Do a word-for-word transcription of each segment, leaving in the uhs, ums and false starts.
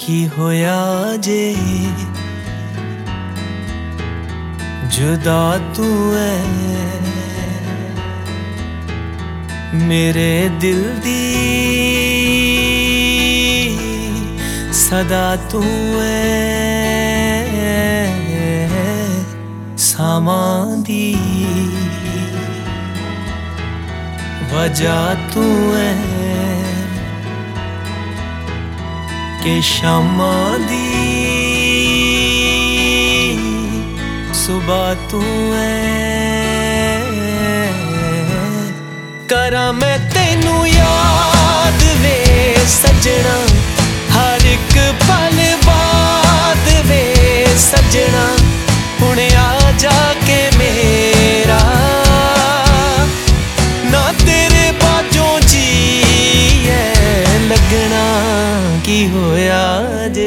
की होया जे जुदा तू है मेरे दिल दी सदा तू है सामां दी वजह तू है के शामां दी सुबह तू है करा मैं तेनू याद वे सजना हर एक पल बाद वे सजना हुणे आ जाके मेरा ना तेरे बाजों जी है लगना की होया जे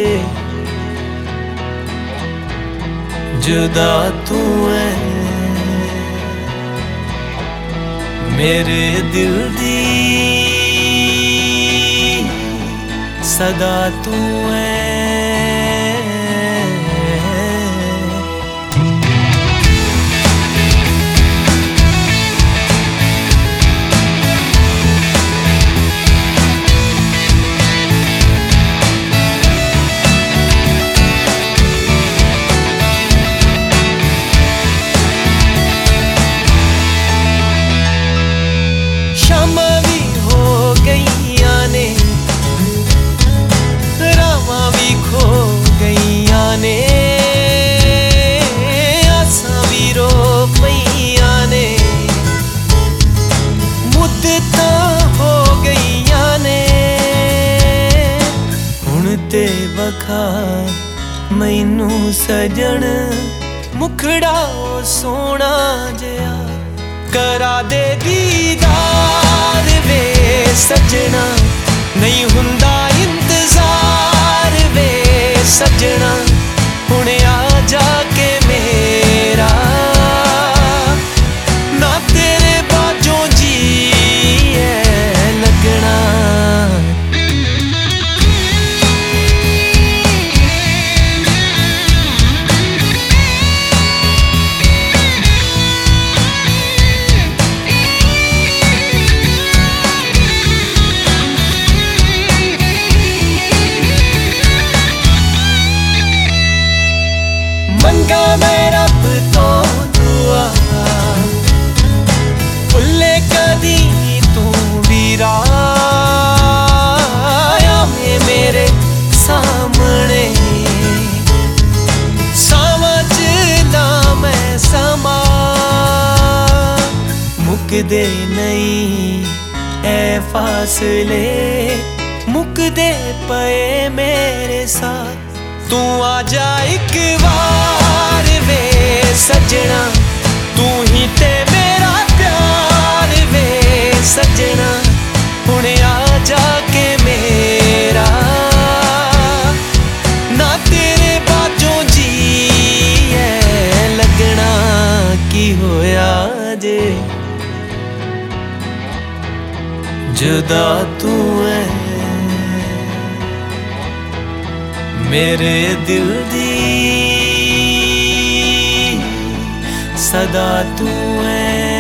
जुदा तू है मेरे दिल दी सदा तू है ते वखा मैनू सजन मुखड़ा सोना जया करा दे दीदार वे सजना नहीं हुंदा इंतजार वे सजना हुणे आ जाके मेरा ना तेरे बाजों जी है लगना मंगा मैं रब तो दुआ भुले कदी तू वीरा में मेरे सामने समझदा मैं समा मुकदे नहीं ऐ फासले मुकदे पए मेरे साथ तू आजा एक बार वे सजना तू ही ते मेरा प्यार वे सजना हुणे आ जाके मेरा ना तेरे बाजों जी है लगना की होया जे जुदा तू है मेरे दिल दी सदा तू है।